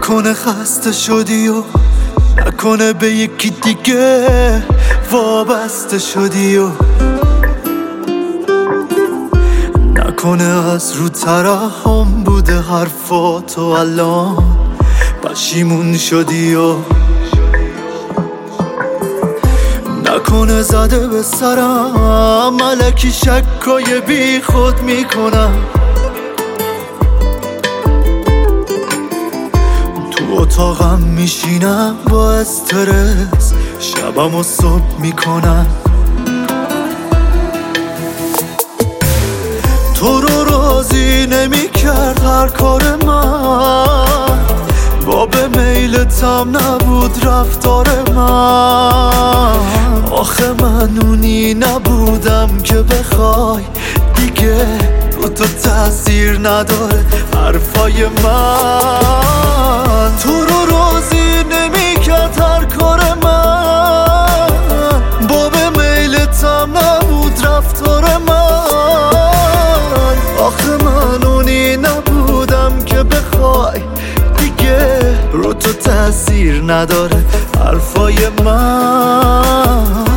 نکنه خسته شدی و نکنه به یکی دیگه وابسته شدی و نکنه از رو ترحم بوده حرفات و الان پشیمون شدی و نکنه زده به سرم ملکی شکای بی خود میکنم تو اتاقم میشینم با استرس شبم و صبح میکنم تو رو راضی نمیکرد هر کار من با به میلتم نبود رفتار من آخه من اونی نبودم که بخوای دیگه رو تو تأثیر نداره حرفای من تو رو راضی نمیکرد هر کار من با به میلتم نبود رفتار من آخه من اونی نبودم که بخوای دیگه رو تو تأثیر نداره حرفای من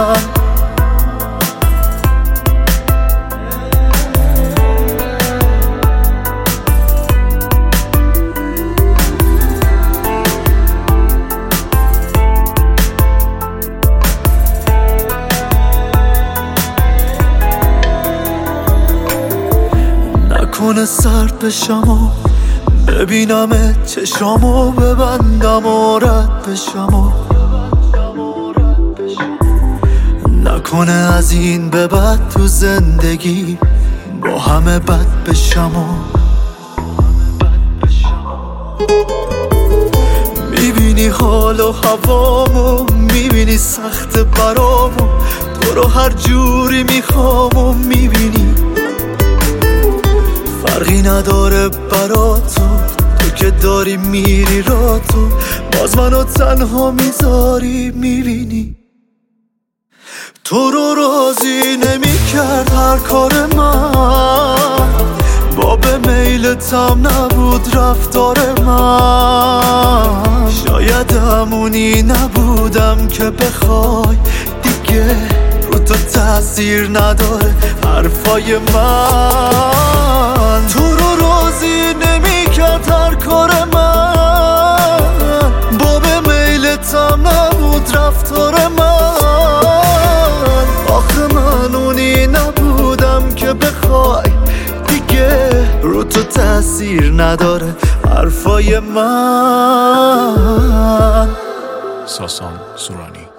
نکنه سرد بشم و ببینم چشامو ببندم و رد بشم و نکنه از این به بعد تو زندگی با همه بد بشم و میبینی حال و هوامو میبینی سخت برامو تو رو هر جوری میخوام و میبینی فرقی نداره براتو تو که داری میری را تو باز منو تنها میذاری میبینی تو رو راضی نمیکرد هر کار من با به میلتم نبود رفتار من شاید همونی نبودم که بخوای دیگه رو تو تأثیر نداره حرفای من تو رو راضی نمیکرد هر کار من با به میلتم نبود رفتار من آخه من اونی نبودم که بخوای دیگه رو تو تأثیر نداره حرفای من. ساسان سورانی.